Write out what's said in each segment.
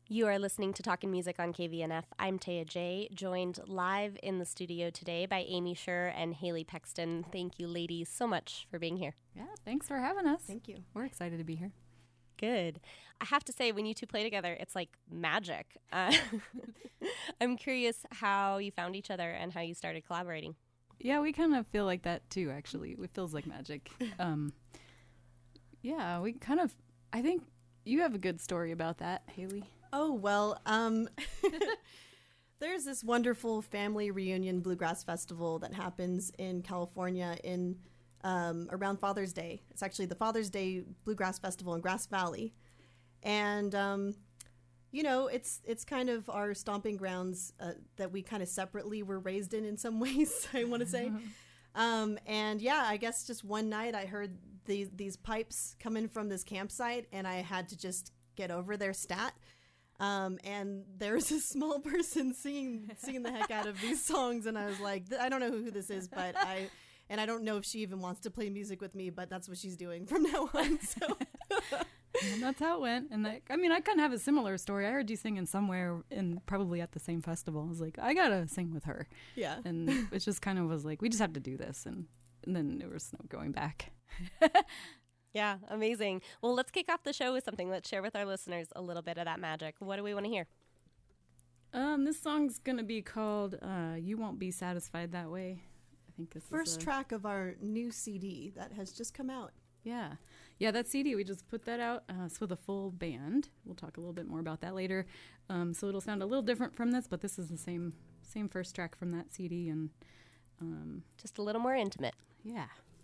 You are listening to Talkin' Music on KVNF. I'm Taya J, joined live in the studio today by Amy Scher and Haley Pexton. Thank you, ladies, so much for being here. Yeah, thanks for having us. Thank you. We're excited to be here. Good. I have to say, when you two play together, it's like magic. I'm curious how you found each other and how you started collaborating. Yeah, we kind of feel like that too, actually. It feels like magic. Yeah, we kind of, I think you have a good story about that, Haley. Oh, well, there's this wonderful family reunion bluegrass festival that happens in California in around Father's Day. It's actually the Father's Day Bluegrass Festival in Grass Valley. And, you know, it's kind of our stomping grounds that we kind of separately were raised in some ways, I want to say. And yeah, I guess just one night I heard these pipes coming from this campsite, and I had to just get over their stat. And there's a small person singing the heck out of these songs, and I was like, I don't know who this is, but I don't know if she even wants to play music with me, but that's what she's doing from now on. So And that's how it went. And I kind of have a similar story. I heard you singing somewhere, and probably at the same festival. I was like, I gotta sing with her. yeah. And it just kind of was like, we just have to do this. And then there was no going back. Yeah, amazing. Well, let's kick off the show with something. Let's share with our listeners a little bit of that magic. What do we want to hear? This song's gonna be called "You Won't Be Satisfied That Way." I think this First is track of our new CD that has just come out. Yeah, that CD, we just put that out. It's with a full band. We'll talk a little bit more about that later. So it'll sound a little different from this, but this is the same first track from that CD, and Just a little more intimate. yeah.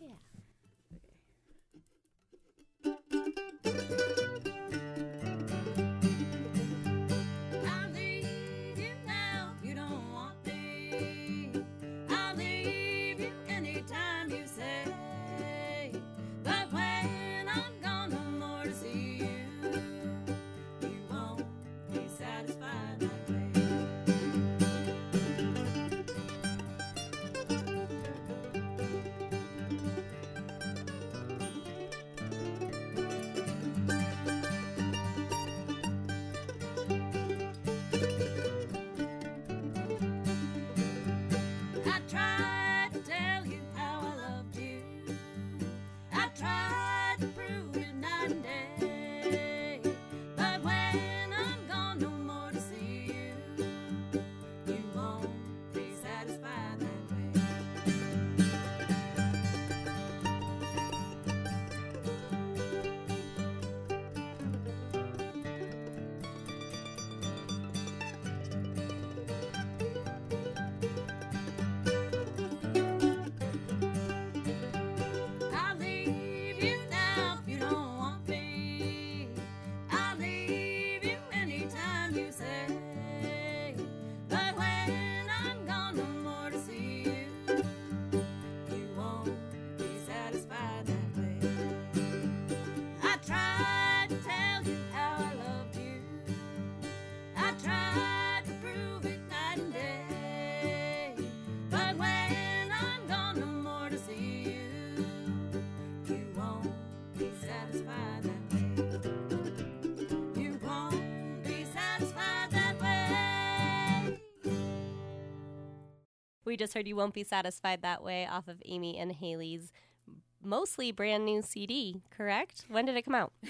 I'll leave you now if you don't want me. I'll leave you anytime you say. But when I'm gone, no more to see you. You won't be satisfied that way. I tried to tell you how I loved you. I tried to prove it night and day. But when I'm gone, no more to see you. You won't be satisfied that way. I'll leave you now if you don't want me. I'll leave you anytime you say. But when I'm gone, no more to see you. You won't be satisfied that way. I tried to tell you how I loved you. I tried to prove it night and day. But when I'm gone, no more to see you. You won't be satisfied that way. You won't be satisfied that way. We just heard You Won't Be Satisfied That Way off of Amy and Haley's mostly brand new CD, correct? When did it come out?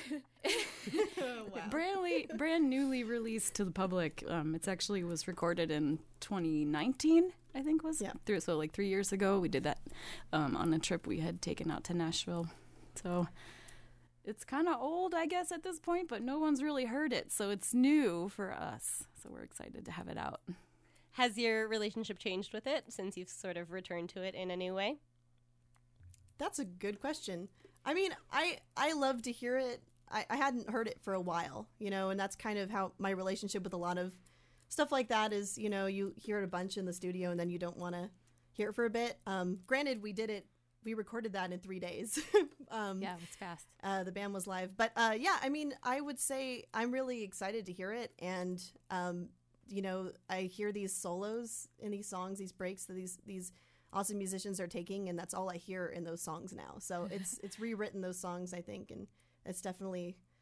Brand newly released to the public. It's actually was recorded in 2019, I think was. Yeah. So like 3 years ago, we did that on a trip we had taken out to Nashville. So it's kind of old, I guess, at this point, but no one's really heard it. So it's new for us. So we're excited to have it out. Has your relationship changed with it since you've sort of returned to it in a new way? That's a good question. I mean, I love to hear it. I hadn't heard it for a while, you know, and that's kind of how my relationship with a lot of stuff like that is, you know, you hear it a bunch in the studio and then you don't want to hear it for a bit. Granted, we recorded that in 3 days. Yeah, it's fast. The band was live. But yeah, I mean, I would say I'm really excited to hear it. And, you know, I hear these solos in these songs, these breaks that these awesome musicians are taking, and that's all I hear in those songs now. So it's rewritten those songs, I think, and it's definitely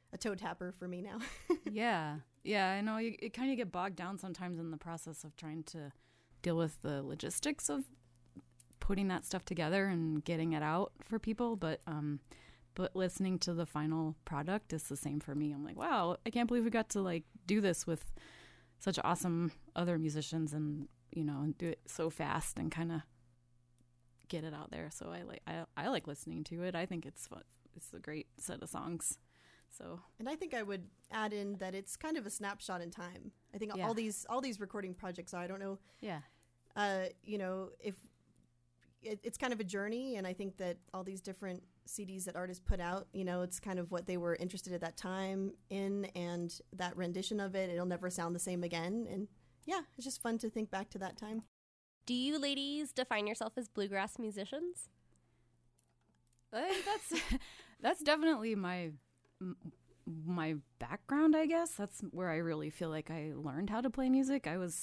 a toe tapper for me now. Yeah. I know it kind of get bogged down sometimes in the process of trying to deal with the logistics of putting that stuff together and getting it out for people. But listening to the final product is the same for me. I'm like, wow, I can't believe we got to like do this with such awesome other musicians and, and do it so fast and kind of get it out there. So I like listening to it. I think it's fun. It's a great set of songs. So, and I think I would add in that it's kind of a snapshot in time. I think all these recording projects are. I don't know. Yeah. If it's kind of a journey, and I think that all these different CDs that artists put out, it's kind of what they were interested at that time in, and that rendition of it, it'll never sound the same again. And yeah, it's just fun to think back to that time. Do you ladies define yourself as bluegrass musicians? I think that's definitely my background, I guess. That's where I really feel like I learned how to play music. I was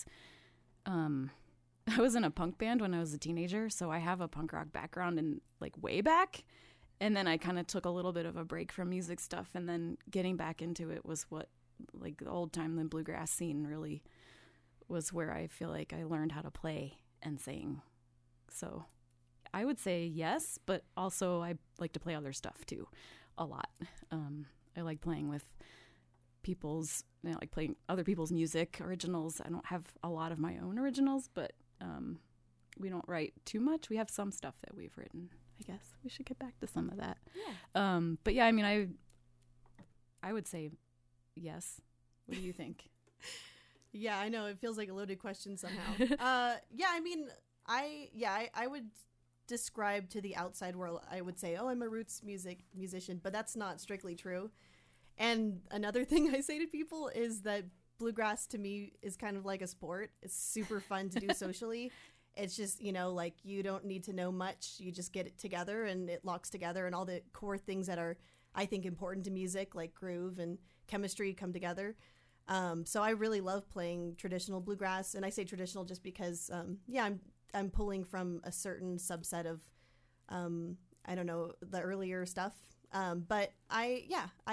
in a punk band when I was a teenager, so I have a punk rock background and like way back. And then I kind of took a little bit of a break from music stuff, and then getting back into it was what, like, the old time, the bluegrass scene really was where I feel like I learned how to play and sing. So I would say yes, but also I like to play other stuff too a lot. I like playing with people's, like playing other people's music, originals. I don't have a lot of my own originals, but we don't write too much. We have some stuff that we've written. I guess we should get back to some of that. Yeah. But yeah, I mean, I would say yes. What do you think? Yeah, I know it feels like a loaded question somehow. I would describe to the outside world, I would say, oh, I'm a roots musician, but that's not strictly true. And another thing I say to people is that bluegrass to me is kind of like a sport. It's super fun to do socially. It's just, like, you don't need to know much. You just get it together and it locks together, and all the core things that are, I think, important to music, like groove and chemistry, come together. So I really love playing traditional bluegrass, and I say traditional just because, I'm pulling from a certain subset of, I don't know, the earlier stuff. But we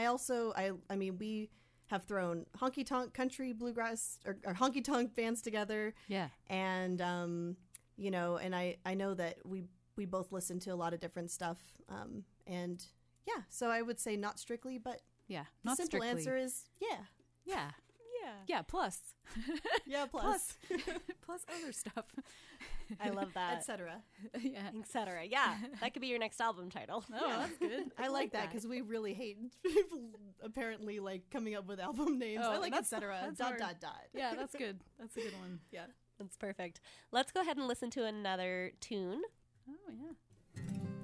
have thrown honky tonk country bluegrass or honky tonk bands together. Yeah. And, and I know that we both listen to a lot of different stuff. And yeah, so I would say not strictly, but yeah, the not simple strictly. answer is yeah. Yeah. Yeah. Yeah, plus. Yeah, plus. Plus other stuff. I love that. Etc. Yeah. Etc. Yeah, that could be your next album title. Oh, that's good. I like that because we really hate people apparently like coming up with album names. Oh, I like that's- etc. that's Dot hard. dot dot. Yeah, that's good. That's a good one. Yeah. That's perfect. Let's go ahead and listen to another tune. Oh, yeah.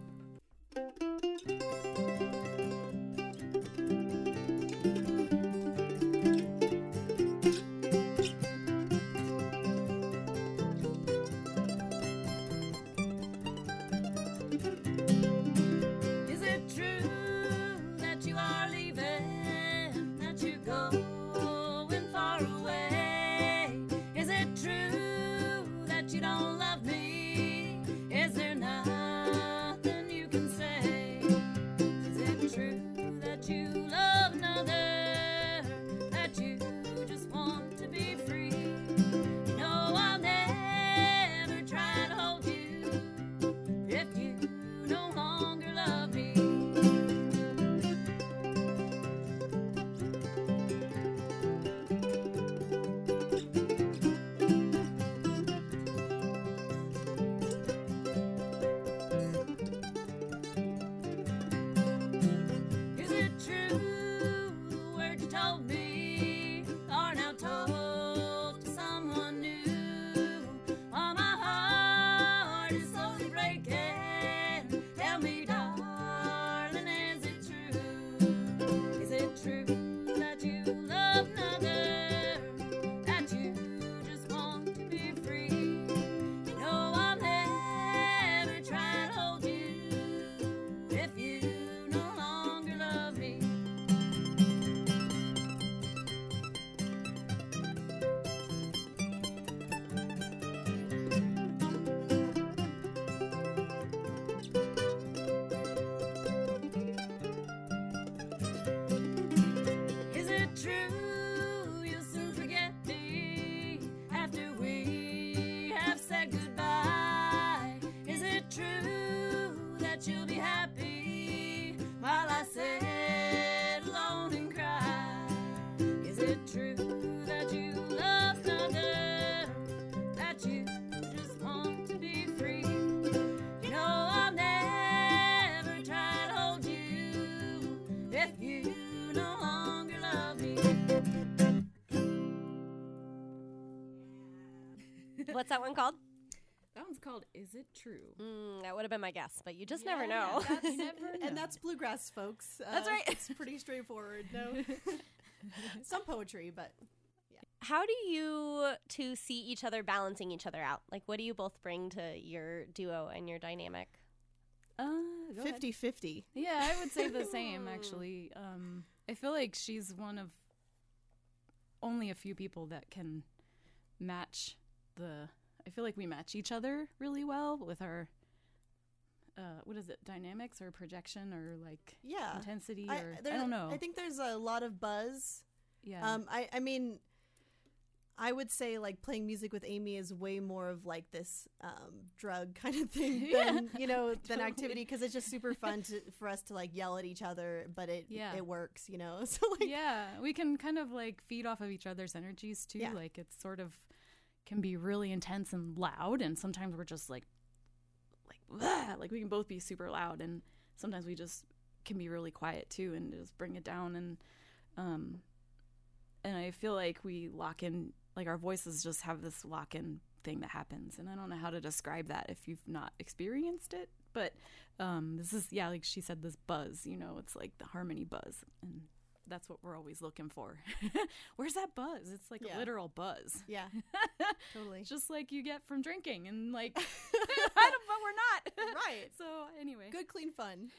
Is it true that you are leaving, that you're going far away? Is it true that you don't love me? Is there nothing you can say? What's that one called? That one's called Is It True? That would have been my guess, but you just never know. You never know. And that's bluegrass, folks. That's right. It's pretty straightforward. No, some poetry, but How do you two see each other balancing each other out? Like, what do you both bring to your duo and your dynamic? Go ahead. 50-50. Yeah, I would say the same, actually. I feel like she's one of only a few people that can match I feel like we match each other really well with our, what is it, dynamics or projection or like Yeah. intensity I or, I don't know. I think there's a lot of buzz. Yeah. I mean, I would say like playing music with Amy is way more of like this drug kind of thing than than activity, because it's just super fun for us to like yell at each other, but it works, so like Yeah, we can kind of like feed off of each other's energies too. Yeah. Like it's sort of can be really intense and loud, and sometimes we're just like we can both be super loud, and sometimes we just can be really quiet too and just bring it down, and I feel like we lock in, like our voices just have this lock-in thing that happens, and I don't know how to describe that if you've not experienced it, but this is, like she said, this buzz, it's like the harmony buzz, and that's what we're always looking for. Where's that buzz? It's like a literal buzz. Yeah, totally. Just like you get from drinking, and like, but we're not. Right. So anyway. Good, clean fun.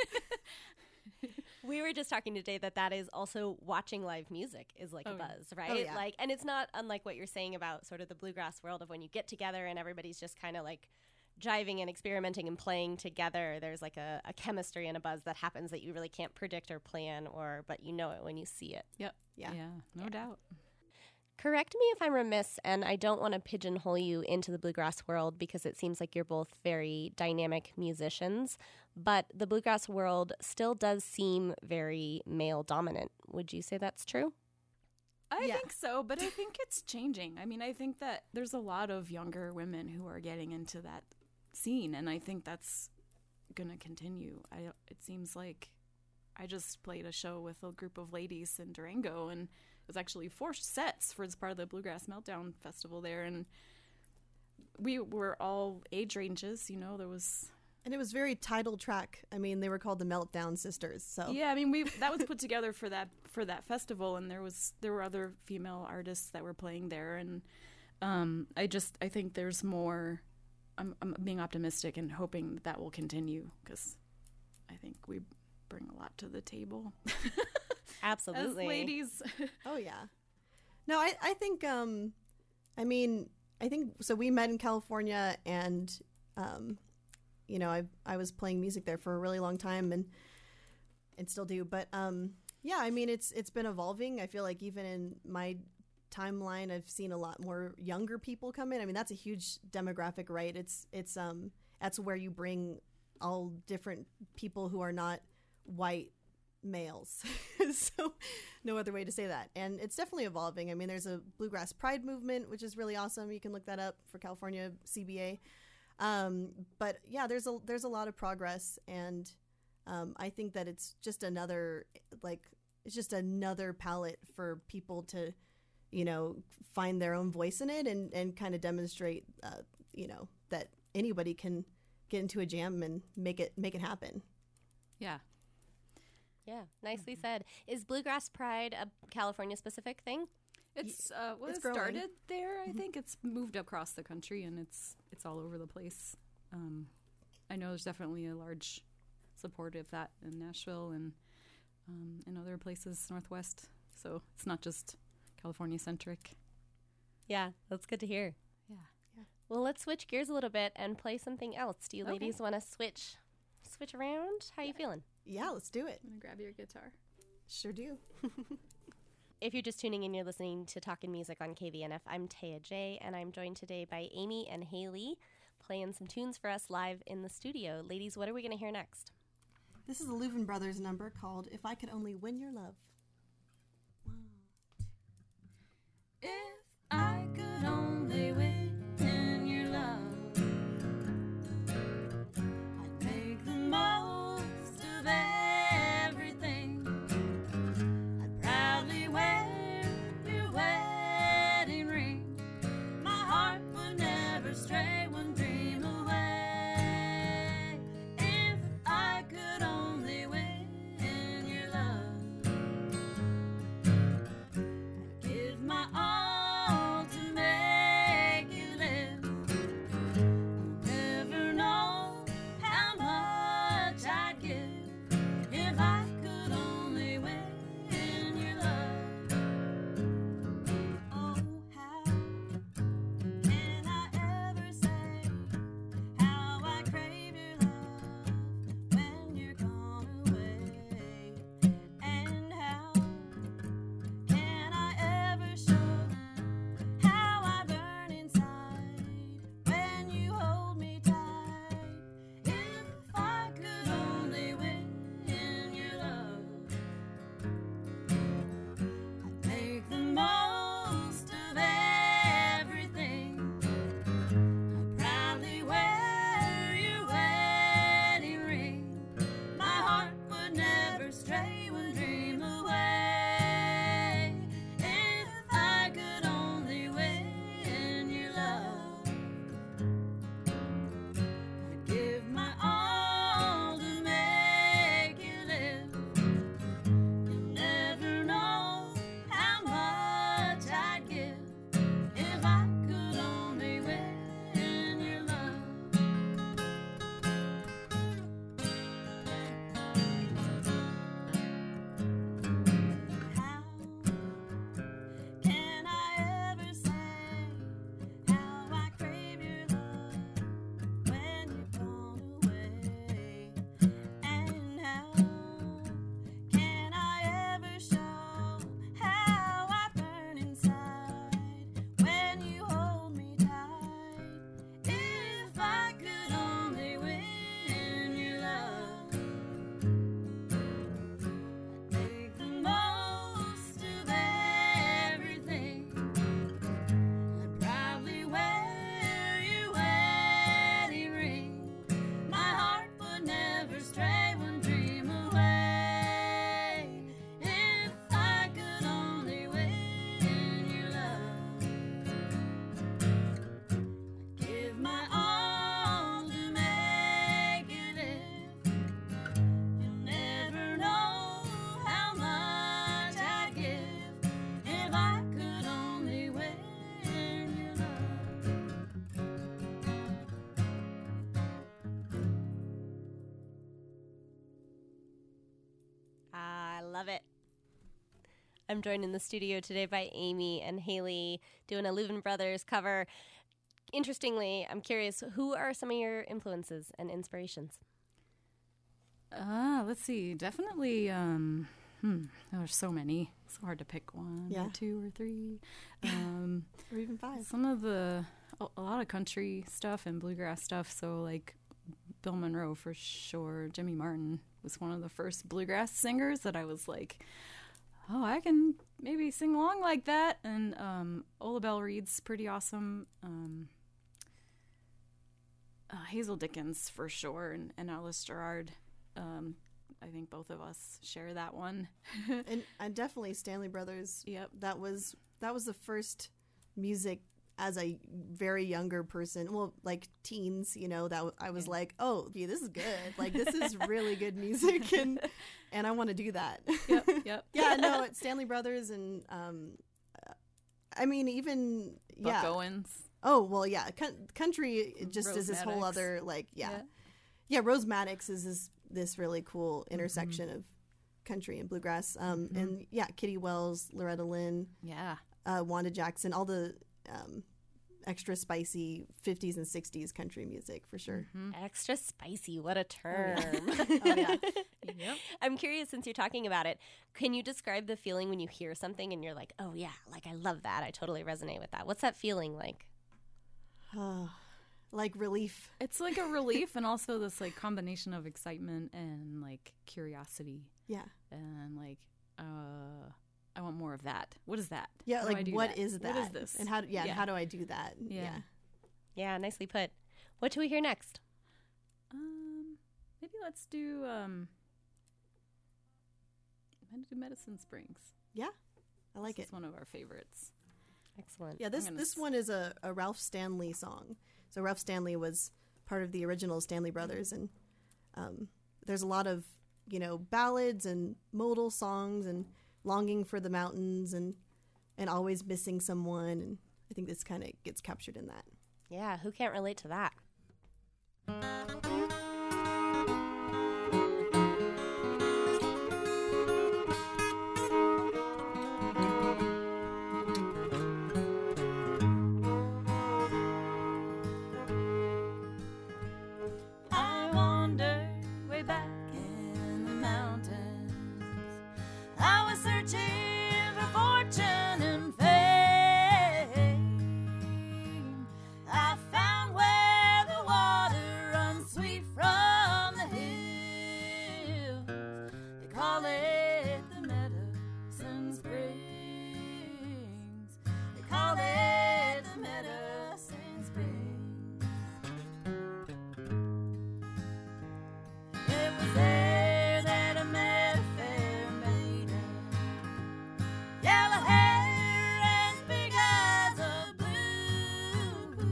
We were just talking today that is also watching live music is like a buzz, right? Oh, yeah. Like, and it's not unlike what you're saying about sort of the bluegrass world of when you get together and everybody's just kind of like jiving and experimenting and playing together. There's like a chemistry and a buzz that happens that you really can't predict or plan, but you know it when you see it. Yep. Yeah. Yeah. No doubt. Correct me if I'm remiss, and I don't want to pigeonhole you into the bluegrass world because it seems like you're both very dynamic musicians, but the bluegrass world still does seem very male dominant. Would you say that's true? I think so, but I think it's changing. I mean, I think that there's a lot of younger women who are getting into that scene, and I think that's going to continue. It seems like I just played a show with a group of ladies in Durango, and it was actually 4 sets for as part of the Bluegrass Meltdown Festival there, and we were all age ranges, there was... And it was very title track. I mean, they were called the Meltdown Sisters. So yeah, I mean, that was put together for that festival, and there were other female artists that were playing there, and I think there's more. I'm being optimistic and hoping that will continue, because I think we bring a lot to the table. Absolutely. As ladies. Oh yeah. No, I think I think so. We met in California, and I was playing music there for a really long time, and still do. But yeah, I mean, it's been evolving. I feel like even in my timeline, I've seen a lot more younger people come in. I mean, that's a huge demographic, right? It's that's where you bring all different people who are not white males. So no other way to say that. And it's definitely evolving. I mean, there's a Bluegrass Pride movement, which is really awesome. You can look that up for California CBA. But yeah, there's a lot of progress, and I think that it's just another palette for people to, find their own voice in it, and kind of demonstrate, that anybody can get into a jam and make it happen. Yeah. Yeah, nicely said. Is Bluegrass Pride a California specific thing? It's it's it growing. started there. I think it's moved across the country, and it's all over the place. I know there's definitely a large support of that in Nashville and in other places Northwest. So it's not just California centric. Yeah, that's good to hear. Yeah. Well, let's switch gears a little bit and play something else. Do you Okay. ladies want to switch around? How you feeling? Yeah, let's do it. I'm gonna grab your guitar. Sure do. If you're just tuning in, you're listening to Talkin' Music on KVNF. I'm Taya J, and I'm joined today by Amy and Haley playing some tunes for us live in the studio. Ladies, what are we going to hear next? This is a Louvin Brothers number called If I Could Only Win Your Love. If I could only win your love, I'd make the most of everything. I'd proudly wear your wedding ring. My heart would I'm joined in the studio today by Amy and Haley doing a Louvin Brothers cover. Interestingly, I'm curious, who are some of your influences and inspirations? Let's see. Definitely, there's so many. It's hard to pick one Yeah. or two or three. Or even 5. Some of a lot of country stuff and bluegrass stuff. So like Bill Monroe for sure. Jimmy Martin was one of the first bluegrass singers that I was like, oh, I can maybe sing along like that. And Ola Belle Reed's pretty awesome. Hazel Dickens for sure, and Alice Gerard. I think both of us share that one. And definitely Stanley Brothers. Yep. That was the first music as a very younger person, well, like teens, that I was like, oh, yeah, this is good. Like, this is really good music, and I want to do that. Yep. Yeah, no, it's Stanley Brothers, and I mean, even Buck Owens. Oh well, yeah, country just Rose is this whole Maddox. other yeah. Rose Maddox is this really cool intersection of country and bluegrass, and yeah, Kitty Wells, Loretta Lynn, Yeah. Wanda Jackson, all the extra spicy 50s and 60s country music for sure. Extra spicy, what a term. Oh yeah. Yep. I'm curious, since you're talking about it, can you describe the feeling when you hear something and you're like, oh yeah, like I love that. I totally resonate with that. What's that feeling like? Like relief. It's like a relief and also this like combination of excitement and like curiosity Yeah. and like I want more of that. What is that? Yeah, How do I like do what that? is that? What is this? And and how do I do that? Yeah. Yeah, nicely put. What do we hear next? Maybe let's do Medicine Springs. Yeah. I like This it. is one of our favorites. Excellent. Yeah, this one is a Ralph Stanley song. So Ralph Stanley was part of the original Stanley Brothers, and there's a lot of ballads and modal songs and longing for the mountains and always missing someone, and I think this kind of gets captured in that. Yeah, who can't relate to that? I wandered way back in the mountains. I was searching for fortune and fame. I found where the water runs sweet from the hills. They call it the Medicine Springs. They call it the Medicine Springs. It was there that I met a fair maiden, yellow hair and big eyes of blue.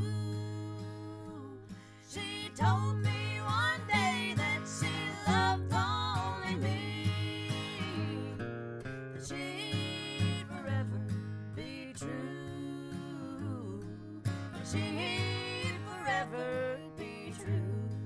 She told me one day that she loved only me, that she'd forever be true, that she'd forever be true.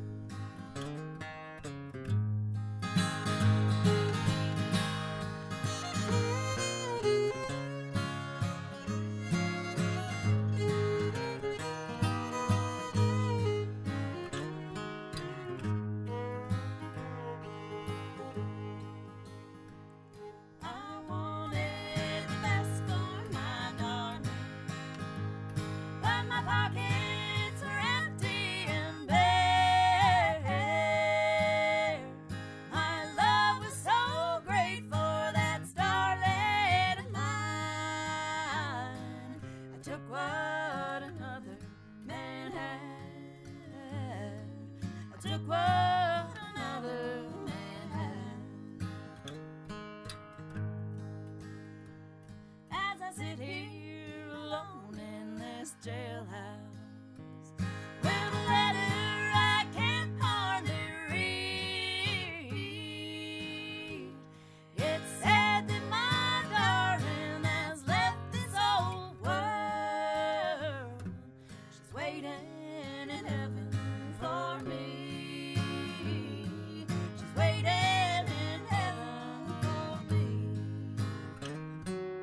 I wanted the best for my darling, but my pockets are empty and bare. My love was so great for that starlet of mine. I took what another man had. I took what another man had. As I sit here alone in this jailhouse with a letter I can hardly read, it's said that my darling has left this old world. She's waiting in heaven for me. She's waiting in heaven for me.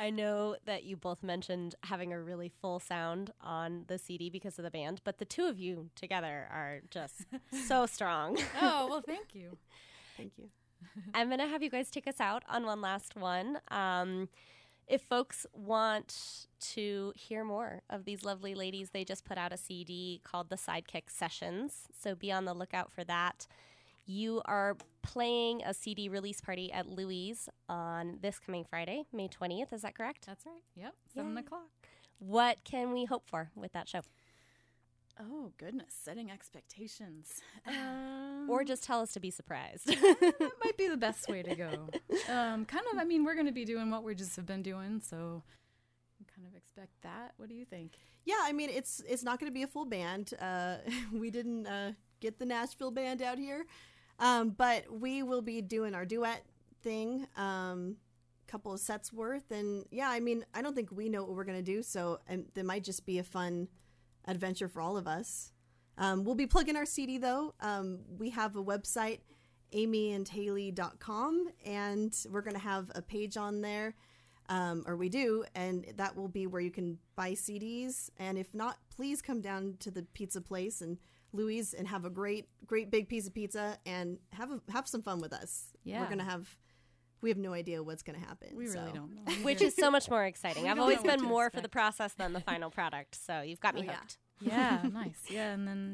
I know that you both mentioned having a really full sound on the CD because of the band, but the two of you together are just so strong. Oh, well, thank you. Thank you. I'm going to have you guys take us out on one last one. If folks want to hear more of these lovely ladies, they just put out a CD called The Sidekick Sessions, so be on the lookout for that. You are playing a CD release party at Louise on this coming Friday, May 20th. Is that correct? That's right. Yep. 7 o'clock. What can we hope for with that show? Oh, goodness. Setting expectations. Or just tell us to be surprised. That might be the best way to go. We're going to be doing what we just have been doing, so kind of expect that. What do you think? Yeah, I mean, it's not going to be a full band. We didn't get the Nashville band out here, but we will be doing our duet thing, couple of sets worth, and yeah, I mean, I don't think we know what we're going to do, so there might just be a fun adventure for all of us. We'll be plugging our CD though. We have a website, amyandhaley.com, and we're going to have a page on there, or we do, and that will be where you can buy CDs. And if not, please come down to the pizza place and Louise and have a great big piece of pizza and have some fun with us. Yeah. We're going to we have no idea what's going to happen. We really don't know. Which is so much more exciting. I've don't always know what been to more for expect. the process than the final product, so you've got me Oh, yeah. hooked. Yeah, nice. Yeah, and then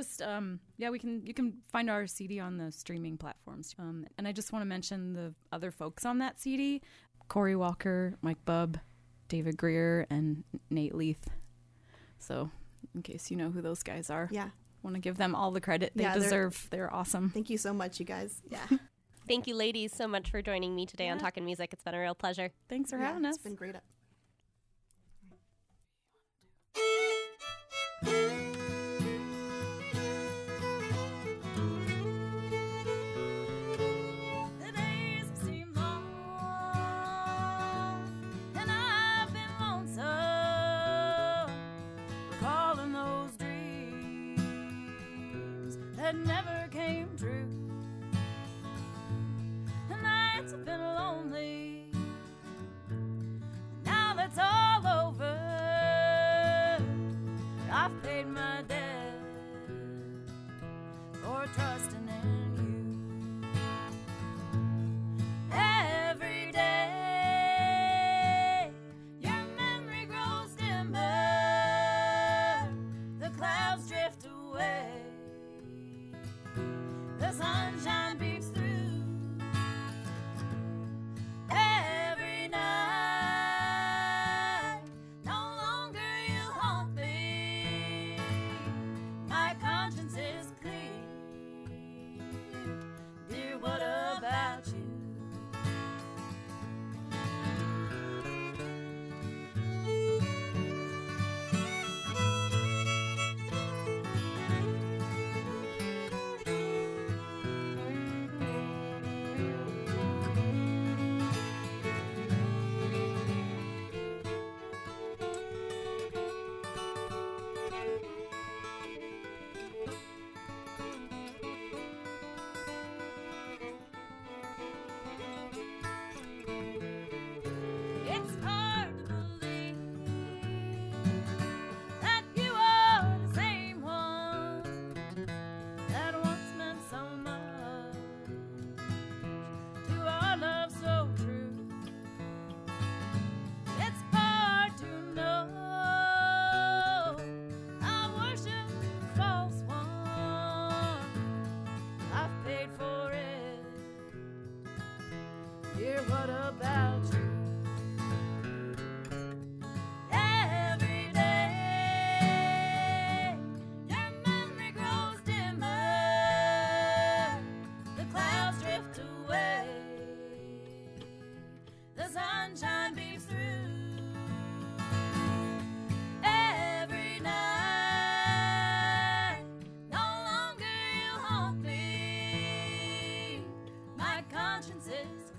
you can find our CD on the streaming platforms. And I just want to mention the other folks on that CD: Corey Walker, Mike Bubb, David Greer, and Nate Leith. So, in case you know who those guys are, Yeah. want to give them all the credit they Yeah, deserve. They're awesome. Thank you so much, you guys. Yeah. Thank you, ladies, so much for joining me today on Yeah. Talkin' Music. It's been a real pleasure. Thanks for Yeah, having us. It's been great. The days seem long, and I've been lonesome, recalling those dreams that never came true. The nights have been lonely. Now that's all over. I've paid my debt for trusting in you. Every day, your memory grows dimmer. The clouds drift away. The sunshine beats through. Every night, no longer you haunt me. My conscience is clear. Dear, what about you? It's hard to believe that you are the same one that once meant so much to our love so true. It's hard to know I worship the false one. I've paid for it. Dear, what about you? Every day, your memory grows dimmer. The clouds drift away. The sunshine beams through. Every night, no longer you haunt me. My conscience is